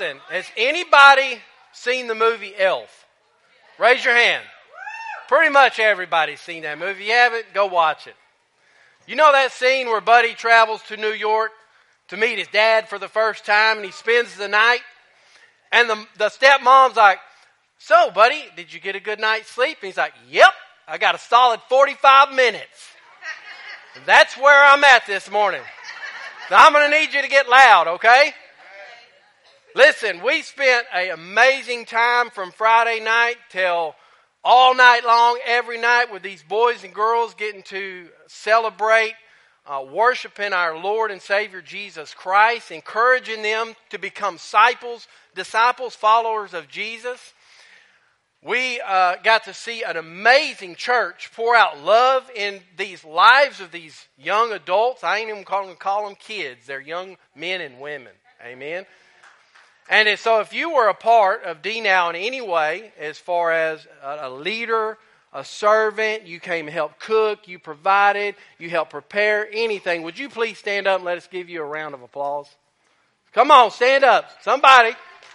Listen, has anybody seen the movie Elf? Raise your hand. Pretty much everybody's seen that movie. If you haven't, go watch it. You know that scene where Buddy travels to New York to meet his dad for the first time, and he spends the night? And the stepmom's like, "So, Buddy, did you get a good night's sleep?" And he's like, "Yep, I got a solid 45 minutes. That's where I'm at this morning. So I'm going to need you to get loud, okay?" Listen, we spent an amazing time from Friday night till all night long, every night, with these boys and girls getting to celebrate worshiping our Lord and Savior Jesus Christ, encouraging them to become disciples, followers of Jesus. We got to see an amazing church pour out love in these lives of these young adults. I ain't even call them kids. They're young men and women. Amen. And so if you were a part of D-Now in any way, as far as a leader, a servant, you came to help cook, you provided, you helped prepare, anything, would you please stand up and let us give you a round of applause? Come on, stand up. Somebody.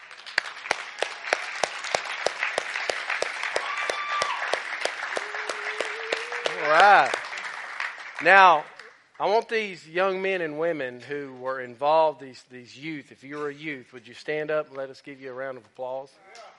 All right. Now, I want these young men and women who were involved, these youth, if you were a youth, would you stand up and let us give you a round of applause?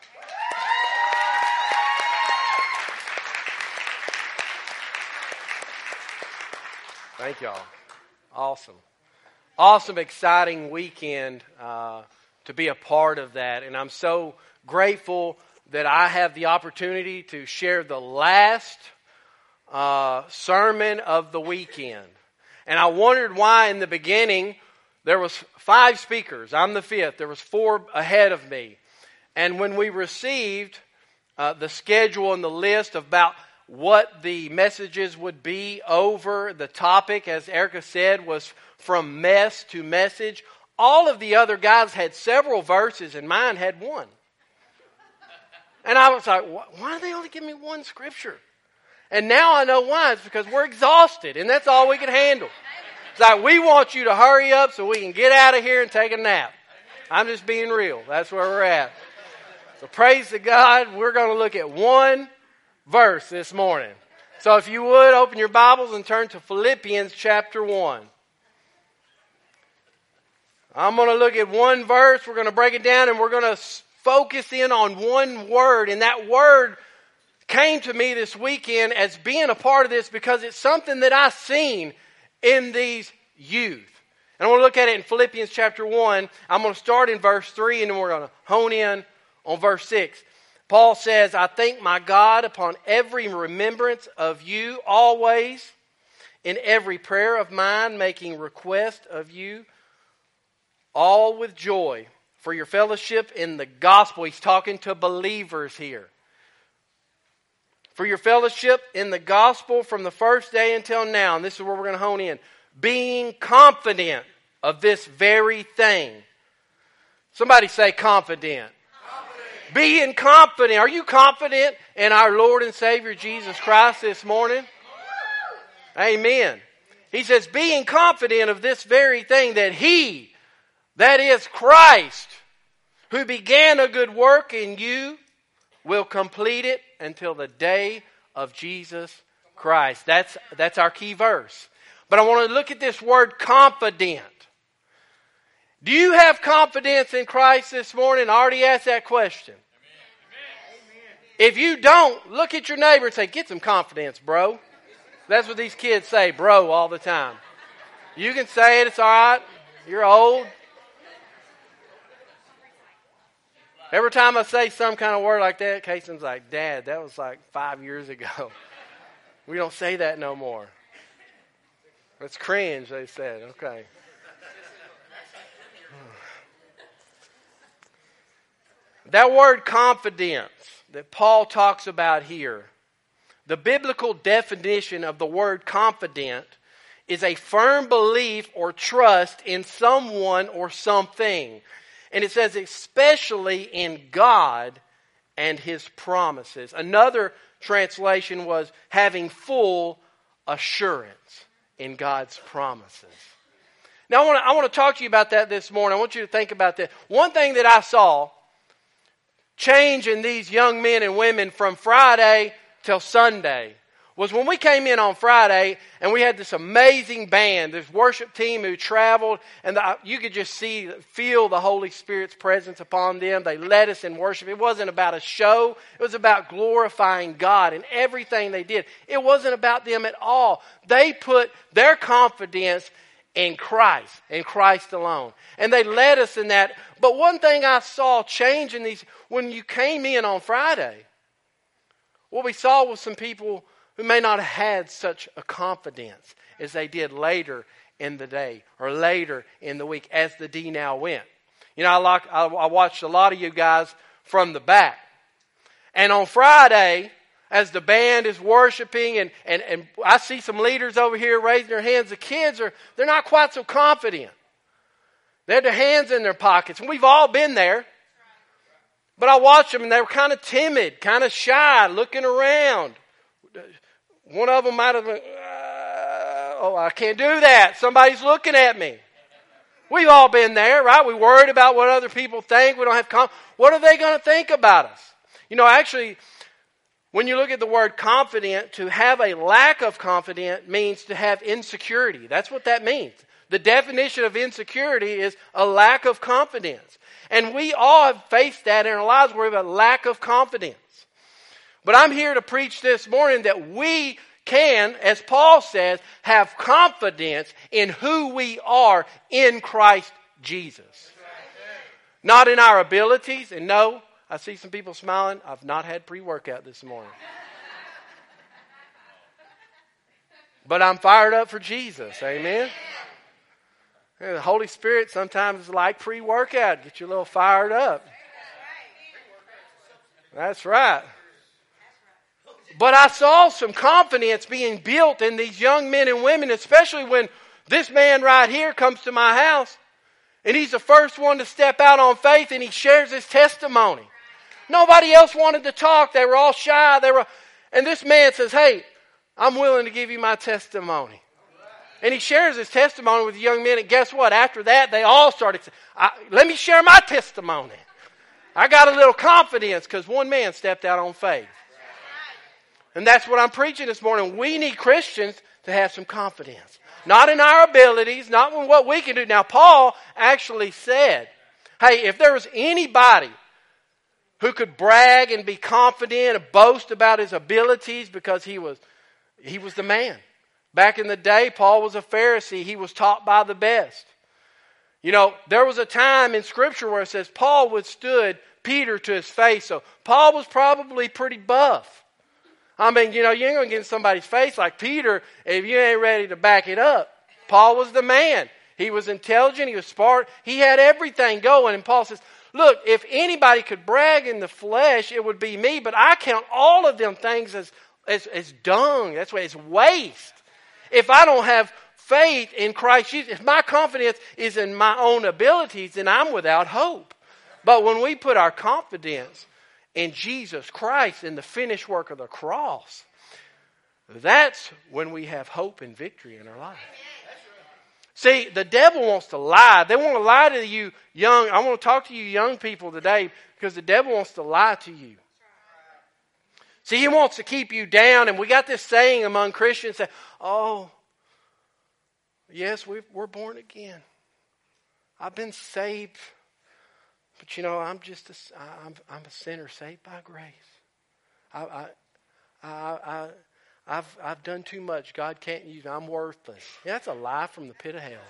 Thank y'all. Awesome. Awesome, exciting weekend to be a part of that. And I'm so grateful that I have the opportunity to share the last sermon of the weekend. And I wondered why in the beginning there was 5 speakers. I'm the 5th. There was 4 ahead of me. And when we received the schedule and the list about what the messages would be over, the topic, as Erica said, was from mess to message. All of the other guys had several verses and mine had 1. And I was like, why do they only give me 1 scripture? And now I know why. It's because we're exhausted, and that's all we can handle. It's like, we want you to hurry up so we can get out of here and take a nap. I'm just being real. That's where we're at. So praise to God. We're going to look at 1 verse this morning. So if you would, open your Bibles and turn to Philippians chapter 1. I'm going to look at 1 verse. We're going to break it down, and we're going to focus in on 1 word. And that word came to me this weekend as being a part of this because it's something that I've seen in these youth. And I want to look at it in Philippians chapter 1. I'm going to start in verse 3 and then we're going to hone in on verse 6. Paul says, "I thank my God upon every remembrance of you always, in every prayer of mine, making request of you, all with joy, for your fellowship in the gospel." He's talking to believers here. "For your fellowship in the gospel from the first day until now." And this is where we're going to hone in. "Being confident of this very thing." Somebody say confident. Confident. Being confident. Are you confident in our Lord and Savior Jesus Christ this morning? Amen. He says, being confident of this very thing, that He, that is Christ, who began a good work in you, will complete it until the day of Jesus Christ. That's our key verse. But I want to look at this word confident. Do you have confidence in Christ this morning? I already asked that question. Amen. If you don't, look at your neighbor and say, "Get some confidence, bro." That's what these kids say, bro, all the time. You can say it, it's all right. You're old. Every time I say some kind of word like that, Cason's like, "Dad, that was like 5 years ago." We don't say that no more. It's cringe, they said. Okay. That word confidence that Paul talks about here, the biblical definition of the word confident is a firm belief or trust in someone or something. And it says especially in God and His promises. Another translation was having full assurance in God's promises. Now, I want to talk to you about that this morning. I want you to think about that. One thing that I saw change in these young men and women from Friday till Sunday was when we came in on Friday and we had this amazing band, this worship team who traveled, and you could just feel the Holy Spirit's presence upon them. They led us in worship. It wasn't about a show. It was about glorifying God and everything they did. It wasn't about them at all. They put their confidence in Christ alone. And they led us in that. But one thing I saw change in these, when you came in on Friday, what we saw was some people who may not have had such a confidence as they did later in the day or later in the week as the D now went. You know, I watched a lot of you guys from the back. And on Friday, as the band is worshiping and I see some leaders over here raising their hands, the kids they're not quite so confident. They had their hands in their pockets. And we've all been there. But I watched them and they were kind of timid, kind of shy, looking around. One of them might have been, I can't do that. Somebody's looking at me. We've all been there, right? We're worried about what other people think. We don't have what are they going to think about us? You know, actually, when you look at the word confident, to have a lack of confidence means to have insecurity. That's what that means. The definition of insecurity is a lack of confidence. And we all have faced that in our lives where we have a lack of confidence. But I'm here to preach this morning that we can, as Paul says, have confidence in who we are in Christ Jesus. Not in our abilities. And no, I see some people smiling. I've not had pre-workout this morning. But I'm fired up for Jesus. Amen. The Holy Spirit sometimes is like pre-workout. Get you a little fired up. That's right. But I saw some confidence being built in these young men and women, especially when this man right here comes to my house and he's the first one to step out on faith and he shares his testimony. Nobody else wanted to talk. They were all shy. And this man says, hey, I'm willing to give you my testimony. And he shares his testimony with the young men. And guess what? After that, they all started saying, let me share my testimony. I got a little confidence because one man stepped out on faith. And that's what I'm preaching this morning. We need Christians to have some confidence. Not in our abilities, not in what we can do. Now, Paul actually said, hey, if there was anybody who could brag and be confident and boast about his abilities because he was the man. Back in the day, Paul was a Pharisee. He was taught by the best. You know, there was a time in Scripture where it says Paul withstood Peter to his face. So Paul was probably pretty buff. I mean, you know, you ain't going to get in somebody's face like Peter if you ain't ready to back it up. Paul was the man. He was intelligent. He was smart. He had everything going. And Paul says, look, if anybody could brag in the flesh, it would be me. But I count all of them things as dung. That's why it's waste. If I don't have faith in Christ Jesus, if my confidence is in my own abilities, then I'm without hope. But when we put our confidence in Jesus Christ, in the finished work of the cross, that's when we have hope and victory in our life. See, the devil wants to lie. They want to lie to you young. I want to talk to you young people today because the devil wants to lie to you. See, he wants to keep you down. And we got this saying among Christians that, oh, yes, we're born again. I've been saved. But you know, I'm a sinner saved by grace. I've done too much. God can't use me. I'm worthless. Yeah, that's a lie from the pit of hell.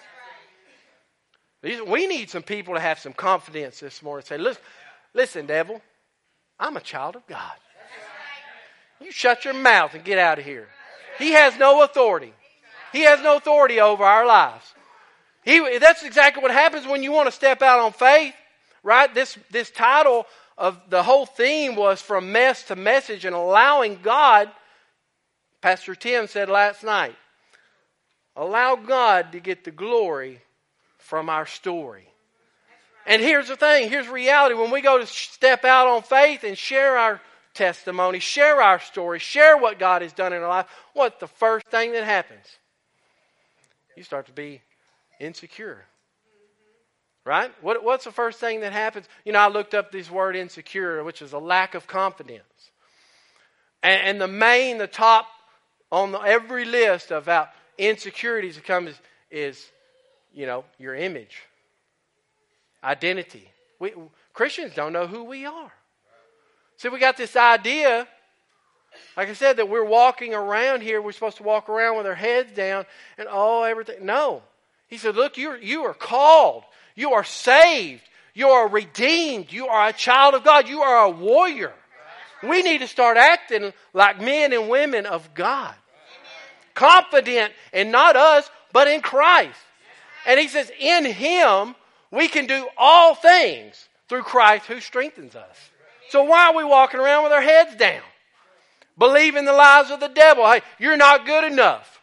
We need some people to have some confidence this morning. Say, listen, devil, I'm a child of God. You shut your mouth and get out of here. He has no authority. He has no authority over our lives. That's exactly what happens when you want to step out on faith. Right? This title of the whole theme was From Mess to Message, and allowing God, Pastor Tim said last night, allow God to get the glory from our story. And here's the thing, here's reality. When we go to step out on faith and share our testimony, share our story, share what God has done in our life, what's the first thing that happens? You start to be insecure. Right? What's the first thing that happens? I looked up this word insecure, which is a lack of confidence. And the top on every list about insecurities that comes is your image, identity. Christians don't know who we are. See, we got this idea, like I said, that we're walking around here. We're supposed to walk around with our heads down and everything. No. He said, look, you are called. You are saved. You are redeemed. You are a child of God. You are a warrior. We need to start acting like men and women of God. Confident in not us, but in Christ. And he says, in Him, we can do all things through Christ who strengthens us. So why are we walking around with our heads down? Believing the lies of the devil. Hey, you're not good enough.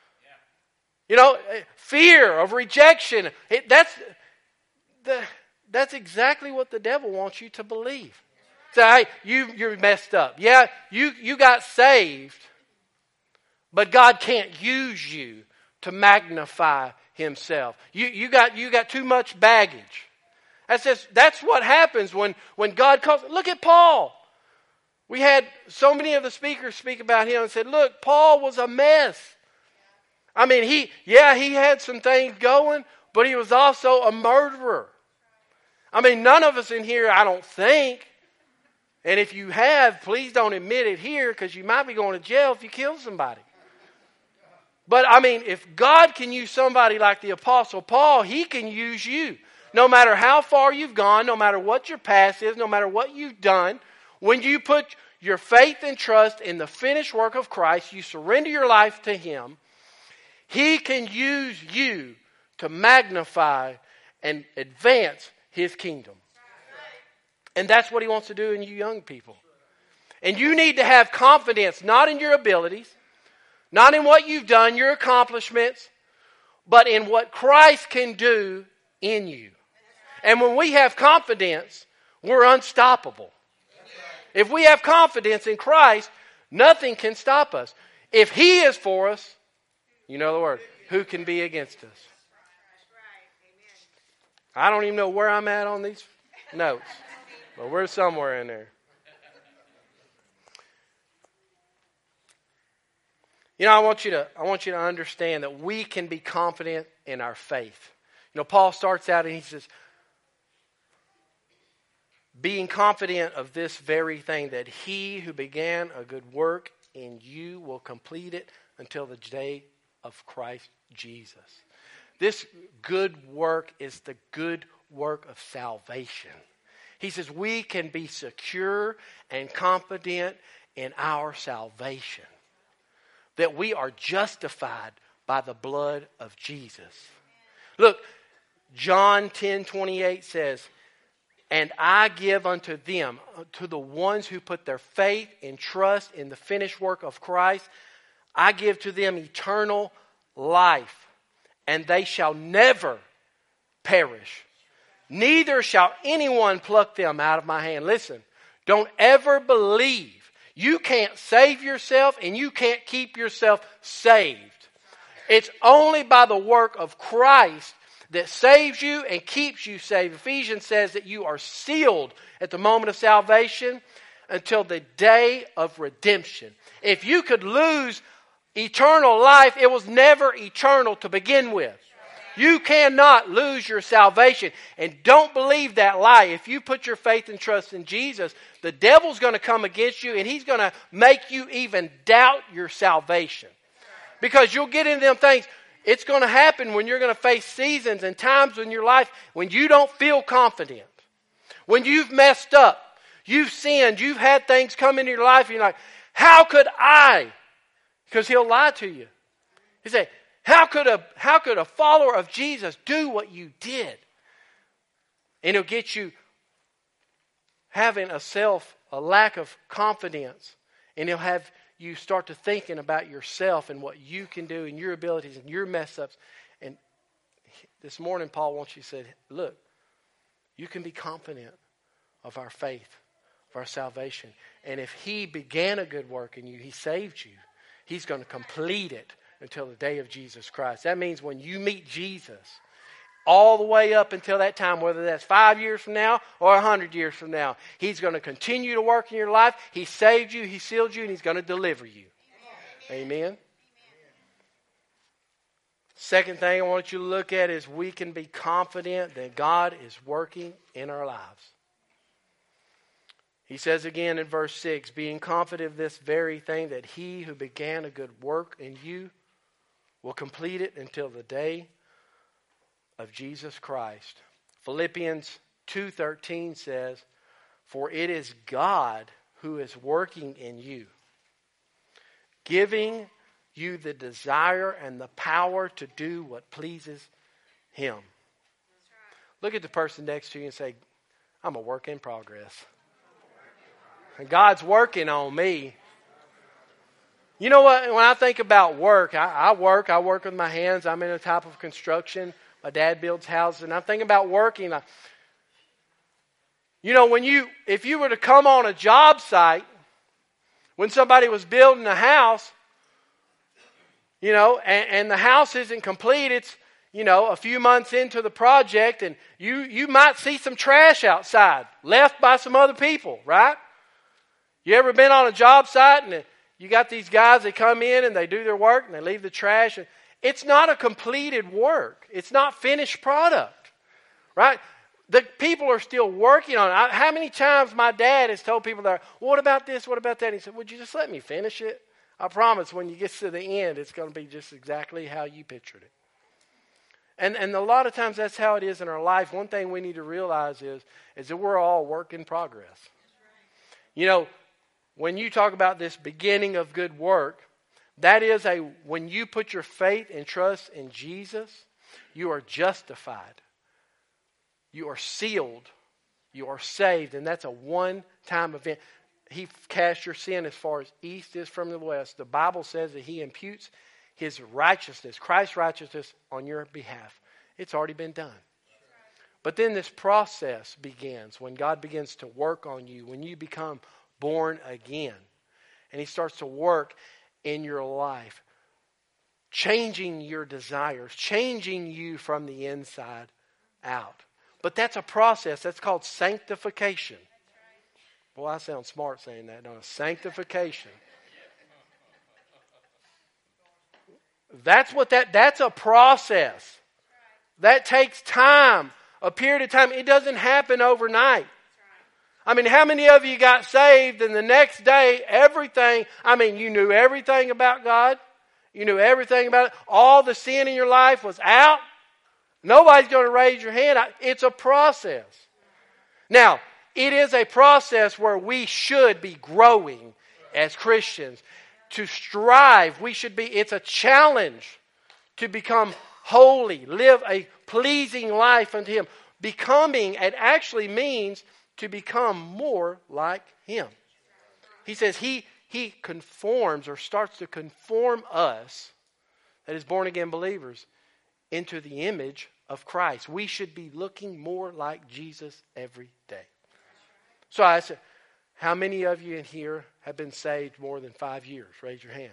Fear of rejection. That's exactly what the devil wants you to believe. Say, hey, you're messed up. Yeah, you got saved, but God can't use you to magnify Himself. You got too much baggage. That's what happens when God calls. Look at Paul. We had so many of the speakers speak about him and said, look, Paul was a mess. I mean, he had some things going, but he was also a murderer. I mean, none of us in here, I don't think, and if you have, please don't admit it here because you might be going to jail if you kill somebody. But I mean, if God can use somebody like the Apostle Paul, He can use you. No matter how far you've gone, no matter what your past is, no matter what you've done, when you put your faith and trust in the finished work of Christ, you surrender your life to Him, He can use you to magnify and advance His kingdom. And that's what He wants to do in you young people. And you need to have confidence, not in your abilities, not in what you've done, your accomplishments, but in what Christ can do in you. And when we have confidence, we're unstoppable. If we have confidence in Christ, nothing can stop us. If He is for us, you know the word, who can be against us? I don't even know where I'm at on these notes, but we're somewhere in there. I want you to understand that we can be confident in our faith. Paul starts out and he says, being confident of this very thing, that He who began a good work in you will complete it until the day of Christ Jesus. This good work is the good work of salvation. He says we can be secure and confident in our salvation. That we are justified by the blood of Jesus. Look, John 10:28 says, and I give unto them, to the ones who put their faith and trust in the finished work of Christ, I give to them eternal life, and they shall never perish. Neither shall anyone pluck them out of my hand. Listen, don't ever believe you can't save yourself and you can't keep yourself saved. It's only by the work of Christ that saves you and keeps you saved. Ephesians says that you are sealed at the moment of salvation until the day of redemption. If you could lose eternal life, it was never eternal to begin with. You cannot lose your salvation. And don't believe that lie. If you put your faith and trust in Jesus, the devil's going to come against you and he's going to make you even doubt your salvation. Because you'll get into them things. It's going to happen when you're going to face seasons and times in your life when you don't feel confident. When you've messed up, you've sinned, you've had things come into your life and you're like, how could I? Because he'll lie to you. He say, how could a follower of Jesus do what you did? And he'll get you having a lack of confidence. And he'll have you start to thinking about yourself and what you can do and your abilities and your mess ups. And this morning, Paul wants you to say, look, you can be confident of our faith, of our salvation. And if He began a good work in you, He saved you, He's going to complete it until the day of Jesus Christ. That means when you meet Jesus, all the way up until that time, whether that's 5 years from now or 100 years from now. He's going to continue to work in your life. He saved you, He sealed you, and He's going to deliver you. Amen. Second thing I want you to look at is we can be confident that God is working in our lives. He says again in verse 6, being confident of this very thing, that He who began a good work in you will complete it until the day of Jesus Christ. Philippians 2:13 says, for it is God who is working in you, giving you the desire and the power to do what pleases Him. Look at the person next to you and say, I'm a work in progress. And God's working on me. You know what? When I think about work, I work with my hands. I'm in a type of construction. My dad builds houses, and I'm thinking about working. You know, if you were to come on a job site, when somebody was building a house, you know, and the house isn't complete, it's, you know, a few months into the project, and you might see some trash outside left by some other people, right? You ever been on a job site and you got these guys, they come in and they do their work and they leave the trash. And it's not a completed work. It's not finished product, right? The people are still working on it. How many times my dad has told people that, what about this, what about that? And he said, would you just let me finish it? I promise when you get to the end, it's going to be just exactly how you pictured it. And a lot of times that's how it is in our life. One thing we need to realize is that we're all work in progress. You know, when you talk about this beginning of good work, that is when you put your faith and trust in Jesus, you are justified. You are sealed. You are saved. And that's a one-time event. He cast your sin as far as east is from the west. The Bible says that He imputes His righteousness, Christ's righteousness, on your behalf. It's already been done. But then this process begins when God begins to work on you, when you become born again. And He starts to work in your life, changing your desires, changing you from the inside out. But that's a process. That's called sanctification. Boy, I sound smart saying that, don't I? Sanctification. That's a process. That takes time, a period of time. It doesn't happen overnight. I mean, how many of you got saved and the next day, you knew everything about God. You knew everything about it. All the sin in your life was out. Nobody's going to raise your hand. It's a process. Now, it is a process where we should be growing as Christians. To strive, it's a challenge to become holy, live a pleasing life unto Him. Becoming, it actually means to become more like Him. He says He conforms or starts to conform us, that is born again believers, into the image of Christ. We should be looking more like Jesus every day. So I said, how many of you in here have been saved more than 5 years? Raise your hand.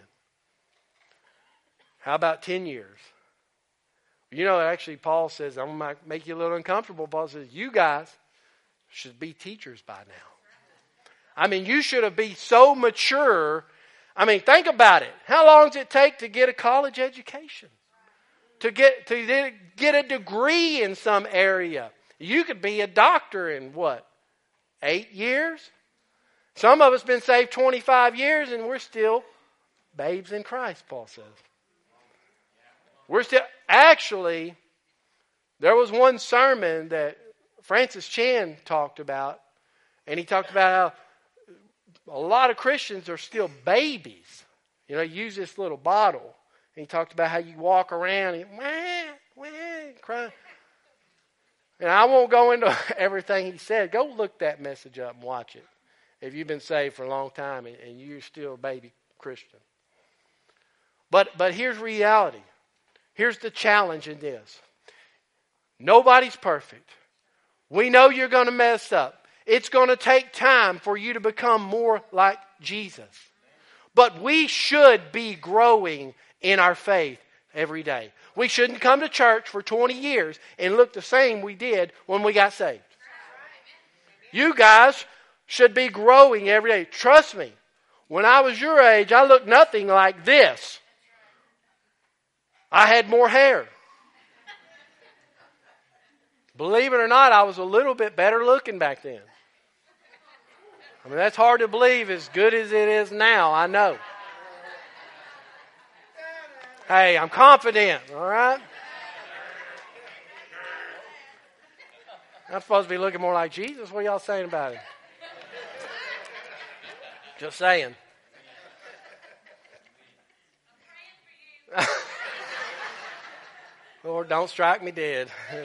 How about 10 years? You know, actually Paul says, I'm going to make you a little uncomfortable. Paul says, you guys should be teachers by now. I mean, you should be so mature. I mean, think about it. How long does it take to get a college education? To get a degree in some area? You could be a doctor in what? 8 years? Some of us been saved 25 years and we're still babes in Christ, Paul says. We're still, actually, there was one sermon that Francis Chan talked about, and he talked about how a lot of Christians are still babies. You know, use this little bottle. And he talked about how you walk around and cry. And I won't go into everything he said. Go look that message up and watch it. If you've been saved for a long time and you're still a baby Christian. But here's reality. Here's the challenge in this. Nobody's perfect. We know you're going to mess up. It's going to take time for you to become more like Jesus. But we should be growing in our faith every day. We shouldn't come to church for 20 years and look the same we did when we got saved. You guys should be growing every day. Trust me, when I was your age, I looked nothing like this. I had more hair. Believe it or not, I was a little bit better looking back then. I mean, that's hard to believe as good as it is now, I know. Hey, I'm confident, all right? I'm supposed to be looking more like Jesus. What are y'all saying about it? Just saying. Lord, don't strike me dead.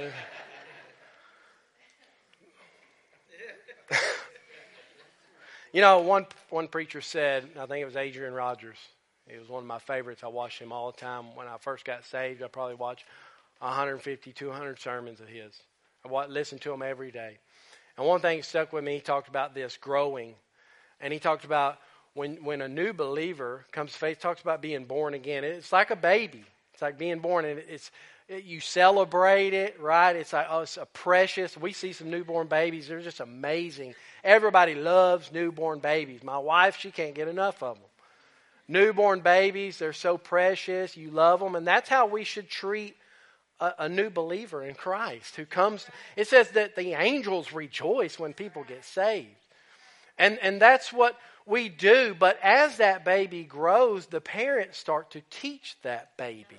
You know, one preacher said, I think it was Adrian Rogers. He was one of my favorites. I watched him all the time. When I first got saved, I probably watched 150, 200 sermons of his. I listened to him every day. And one thing that stuck with me, he talked about this, growing. And he talked about when a new believer comes to faith, talks about being born again. It's like a baby. It's like being born, and you celebrate it, right? It's like, oh, it's a precious. We see some newborn babies. They're just amazing. Everybody loves newborn babies. My wife, she can't get enough of them. Newborn babies, they're so precious. You love them. And that's how we should treat a new believer in Christ who comes. It says that the angels rejoice when people get saved. And that's what we do. But as that baby grows, the parents start to teach that baby.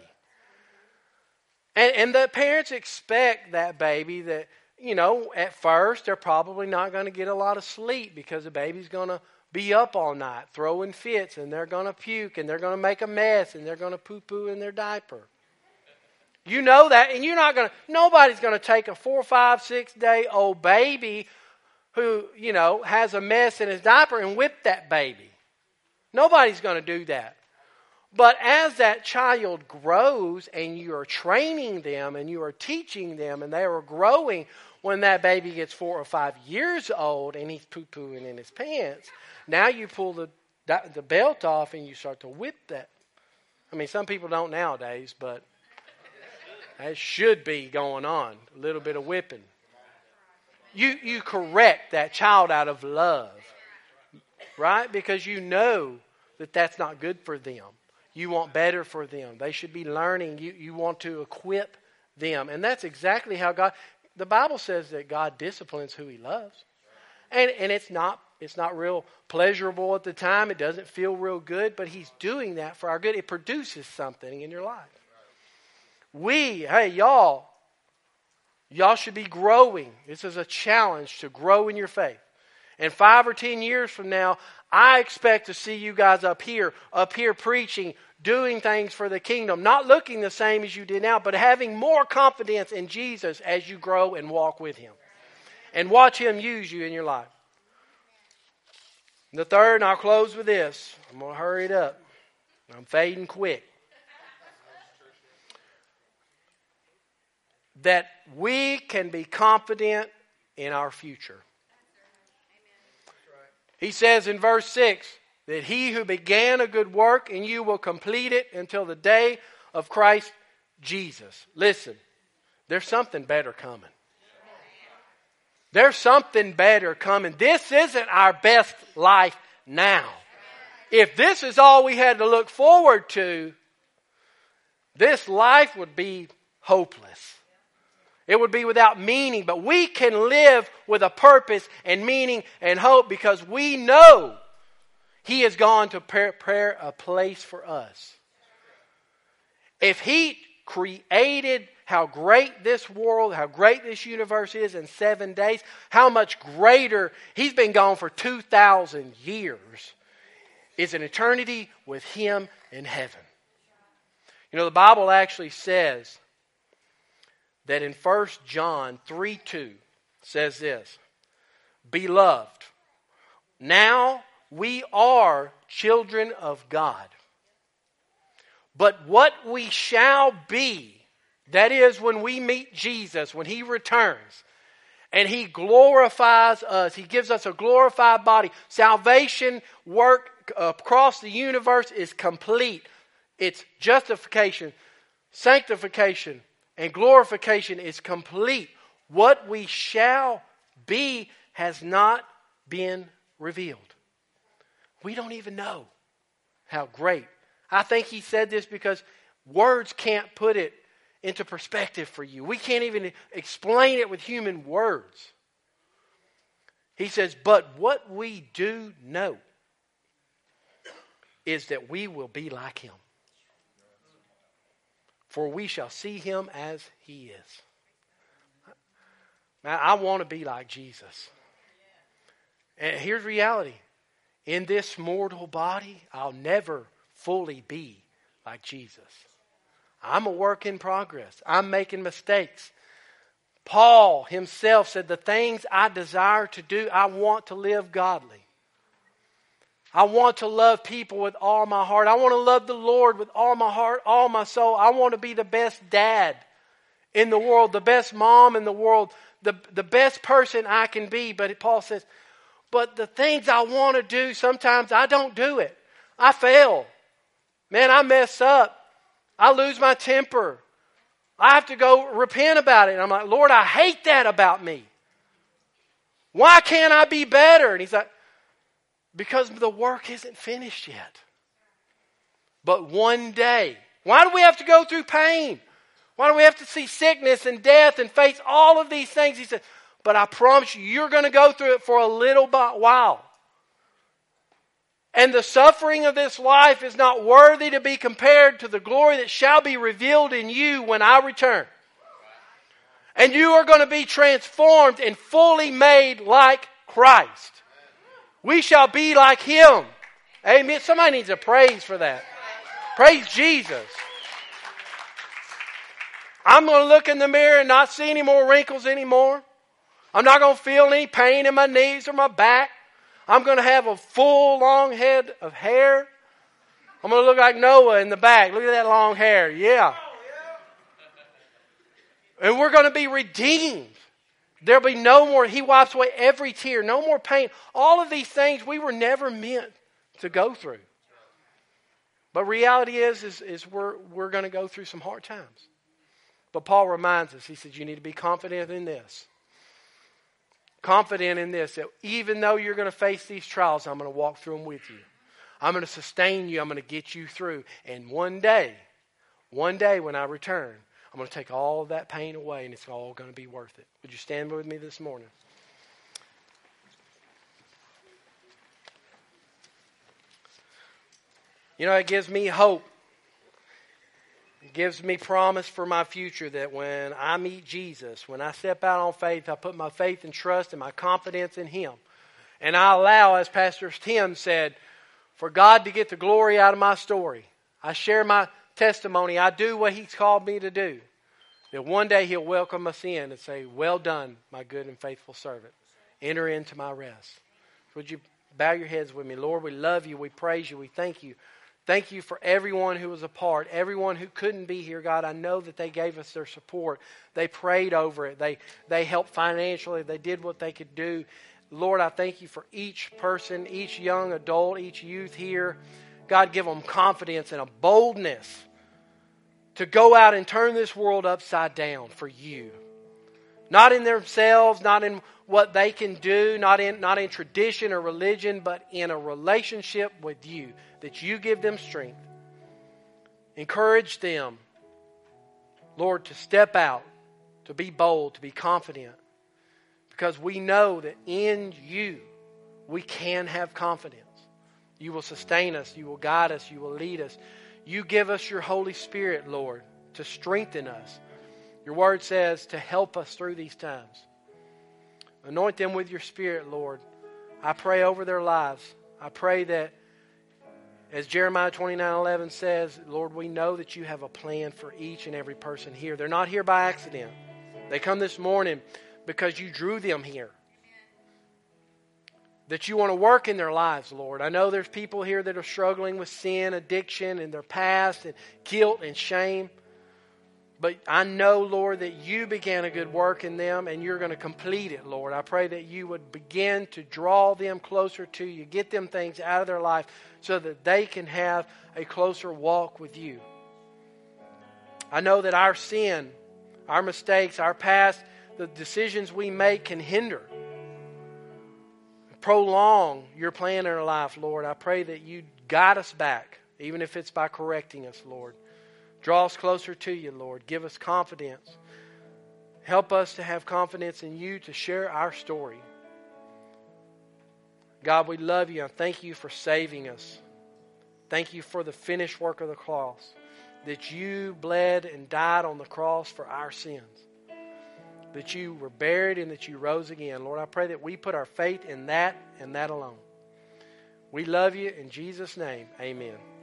And the parents expect that baby that, you know, at first they're probably not going to get a lot of sleep because the baby's going to be up all night throwing fits, and they're going to puke, and they're going to make a mess, and they're going to poo-poo in their diaper. You know that, and nobody's going to take a 4, 5, 6 day old baby who, you know, has a mess in his diaper and whip that baby. Nobody's going to do that. But as that child grows and you are training them and you are teaching them and they are growing, when that baby gets 4 or 5 years old and he's poo-pooing in his pants, now you pull the belt off and you start to whip that. I mean, some people don't nowadays, but that should be going on. A little bit of whipping. You correct that child out of love, right? Because you know that that's not good for them. You want better for them. They should be learning. You want to equip them. And that's exactly how the Bible says that God disciplines who He loves. And it's not real pleasurable at the time. It doesn't feel real good, but He's doing that for our good. It produces something in your life. Y'all should be growing. This is a challenge to grow in your faith. And 5 or 10 years from now, I expect to see you guys up here preaching, doing things for the kingdom, not looking the same as you did now, but having more confidence in Jesus as you grow and walk with Him. And watch Him use you in your life. And the third, and I'll close with this. I'm going to hurry it up. I'm fading quick. That we can be confident in our future. He says in verse 6 that He who began a good work in you will complete it until the day of Christ Jesus. Listen, there's something better coming. There's something better coming. This isn't our best life now. If this is all we had to look forward to, this life would be hopeless. It would be without meaning, but we can live with a purpose and meaning and hope because we know He has gone to prepare a place for us. If He created how great this world, how great this universe is in 7 days, how much greater, He's been gone for 2,000 years, is an eternity with Him in heaven. You know, the Bible actually says that in 1 John 3:2 says this, Beloved, now we are children of God. But what we shall be, that is when we meet Jesus, when He returns, and He glorifies us, He gives us a glorified body. Salvation work across the universe is complete. It's justification, sanctification and glorification is complete. What we shall be has not been revealed. We don't even know how great. I think he said this because words can't put it into perspective for you. We can't even explain it with human words. He says, but what we do know is that we will be like him. For we shall see him as he is. Now, I want to be like Jesus. And here's reality. In this mortal body, I'll never fully be like Jesus. I'm a work in progress. I'm making mistakes. Paul himself said, the things I desire to do, I want to live godly. I want to love people with all my heart. I want to love the Lord with all my heart, all my soul. I want to be the best dad in the world, the best mom in the world, the best person I can be. But Paul says, but the things I want to do, sometimes I don't do it. I fail. Man, I mess up. I lose my temper. I have to go repent about it. And I'm like, Lord, I hate that about me. Why can't I be better? And he's like, because the work isn't finished yet. But one day, why do we have to go through pain? Why do we have to see sickness and death and face all of these things? He said, but I promise you, you're going to go through it for a little while. And the suffering of this life is not worthy to be compared to the glory that shall be revealed in you when I return. And you are going to be transformed and fully made like Christ. We shall be like him. Amen. Somebody needs a praise for that. Praise Jesus. I'm going to look in the mirror and not see any more wrinkles anymore. I'm not going to feel any pain in my knees or my back. I'm going to have a full, long head of hair. I'm going to look like Noah in the back. Look at that long hair. Yeah. And we're going to be redeemed. There'll be no more. He wipes away every tear. No more pain. All of these things we were never meant to go through. But reality is we're going to go through some hard times. But Paul reminds us, he says, you need to be confident in this. Confident in this, that even though you're going to face these trials, I'm going to walk through them with you. I'm going to sustain you. I'm going to get you through. And one day when I return, I'm going to take all of that pain away and it's all going to be worth it. Would you stand with me this morning? You know, it gives me hope. It gives me promise for my future that when I meet Jesus, when I step out on faith, I put my faith and trust and my confidence in him. And I allow, as Pastor Tim said, for God to get the glory out of my story. I share my testimony. I do what he's called me to do. That one day he'll welcome us in and say, well done, my good and faithful servant. Enter into my rest. Would you bow your heads with me? Lord, we love you. We praise you. We thank you. Thank you for everyone who was a part, everyone who couldn't be here, God. I know that they gave us their support. They prayed over it. They helped financially. They did what they could do. Lord, I thank you for each person, each young adult, each youth here. God, give them confidence and a boldness to go out and turn this world upside down for you. Not in themselves, not in what they can do, not in tradition or religion, but in a relationship with you, that you give them strength. Encourage them, Lord, to step out, to be bold, to be confident, because we know that in you we can have confidence. You will sustain us, you will guide us, you will lead us. You give us your Holy Spirit, Lord, to strengthen us. Your word says to help us through these times. Anoint them with your Spirit, Lord. I pray over their lives. I pray that, as Jeremiah 29:11 says, Lord, we know that you have a plan for each and every person here. They're not here by accident. They come this morning because you drew them here. That you want to work in their lives, Lord. I know there's people here that are struggling with sin, addiction, and their past, and guilt and shame. But I know, Lord, that you began a good work in them and you're going to complete it, Lord. I pray that you would begin to draw them closer to you, get them things out of their life so that they can have a closer walk with you. I know that our sin, our mistakes, our past, the decisions we make can hinder, prolong your plan in our life, Lord. I pray that you guide us back, even if it's by correcting us, Lord. Draw us closer to you, Lord. Give us confidence. Help us to have confidence in you to share our story. God, we love you and thank you for saving us. Thank you for the finished work of the cross, that you bled and died on the cross for our sins, that you were buried and that you rose again. Lord, I pray that we put our faith in that and that alone. We love you in Jesus' name. Amen.